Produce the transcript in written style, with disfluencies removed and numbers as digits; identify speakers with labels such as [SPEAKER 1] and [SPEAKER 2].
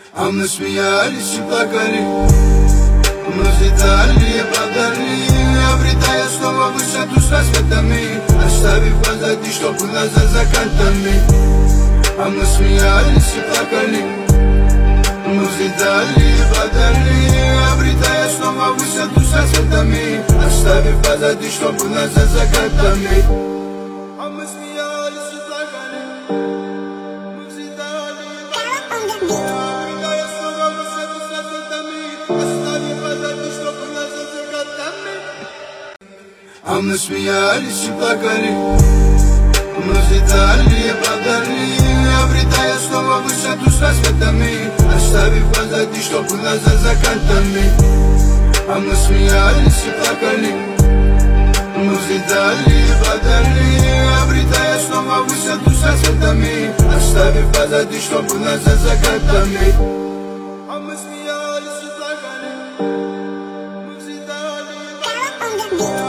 [SPEAKER 1] А мы смеялись и плакали, мы взлетали и падали, обретая снова высоту с рассветами, оставив позади, что было за закатами. А мы смеялись и плакали, мы взлетали и падали, обретая снова высоту с рассветами, оставив позади, что было за закатами. А мы смеялись и плакали, мы взлетали и падали, обретая снова высоту с рассветами, оставив позади, что было за закатами. А мы смеялись и плакали, мы взлетали и падали, обретая снова высоту с рассветами, оставив позади, что было за закатами. А мы смеялись и плакали, мы взлетали и падали, обретая снова высоту с рассветами, оставив позади, что было за закатами. А мы смеялись и плакали, мы взлетали и падали.